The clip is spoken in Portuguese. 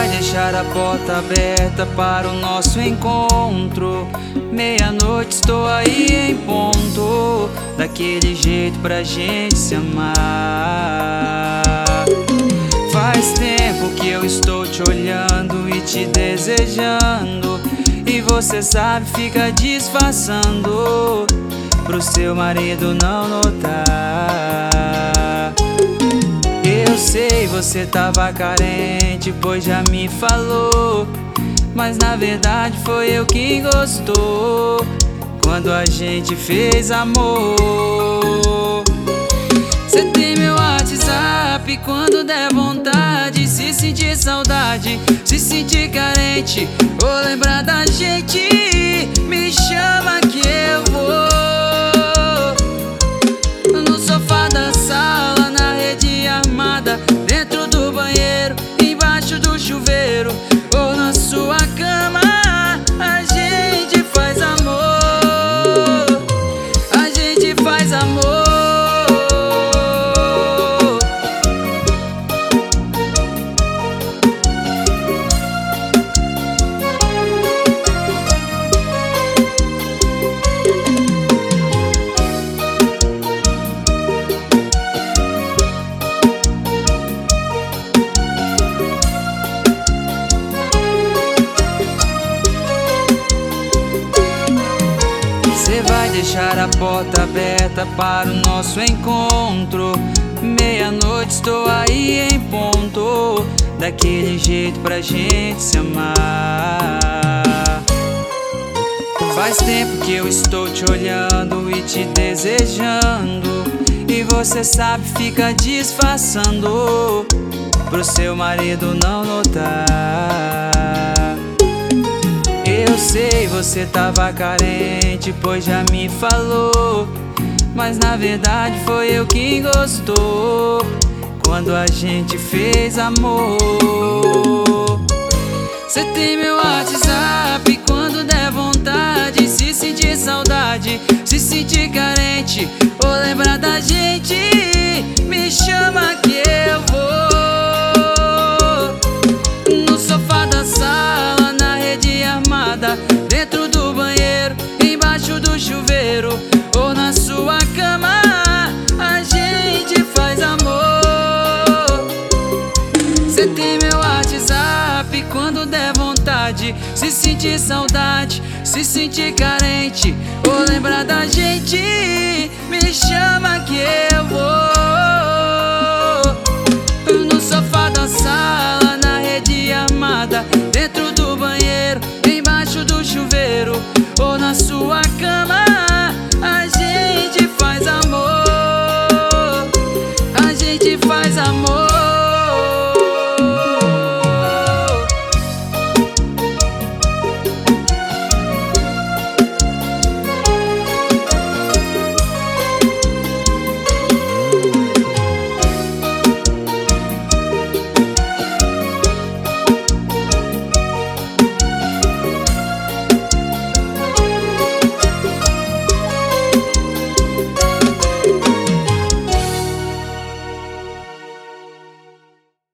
vai deixar a porta aberta para o nosso encontro. Meia-noite estou aí em ponto, daquele jeito pra gente se amar. Faz tempo que eu estou te olhando e te desejando, e você sabe, fica disfarçando pro seu marido não notar. Eu sei, você tava carente, pois já me falou, mas na verdade foi eu quem gostou quando a gente fez amor. Cê tem meu WhatsApp, quando der vontade, se sentir saudade, se sentir carente ou lembrar da gente, me chama que eu vou. No sofá da sala, na rede armada, dentro do banheiro, embaixo do chuveiro ou na sua cama, a gente faz amor, a gente faz amor. Você vai deixar a porta aberta para o nosso encontro. Meia-noite estou aí em ponto, daquele jeito pra gente se amar. Faz tempo que eu estou te olhando e te desejando, e você sabe, fica disfarçando pro seu marido não notar. Eu sei, você tava carente, pois já me falou, mas na verdade foi eu quem gostou quando a gente fez amor. Cê tem meu WhatsApp, quando der vontade, se sentir saudade, se sentir carente ou lembrar da gente, me chama que eu vou. No sofá da sala, na rede armada, dentro do banheiro, embaixo do chuveiro ou na sua cama, a gente faz amor. Cê tem meu WhatsApp, quando der vontade, se sentir saudade, se sentir carente ou lembrar da gente, me chama que eu vou.